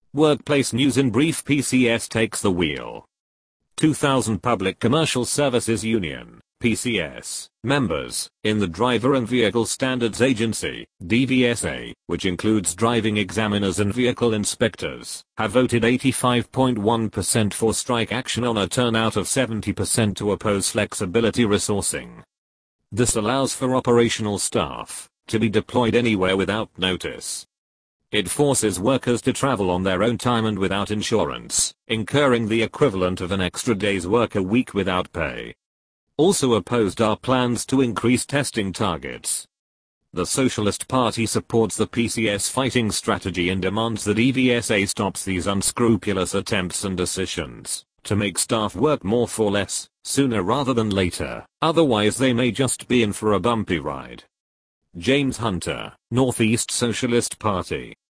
Workplace news in brief. PCS takes the wheel. 2000 Public Commercial Services Union, PCS, members, in the Driver and Vehicle Standards Agency, DVSA, which includes driving examiners and vehicle inspectors, have voted 85.1% for strike action on a turnout of 70% to oppose flexibility resourcing. This allows for operational staff to be deployed anywhere without notice. It forces workers to travel on their own time and without insurance, incurring the equivalent of an extra day's work a week without pay. Also opposed are plans to increase testing targets. The Socialist Party supports the PCS fighting strategy and demands that EVSA stops these unscrupulous attempts and decisions to make staff work more for less, sooner rather than later, otherwise they may just be in for a bumpy ride. James Hunter, Northeast Socialist Party.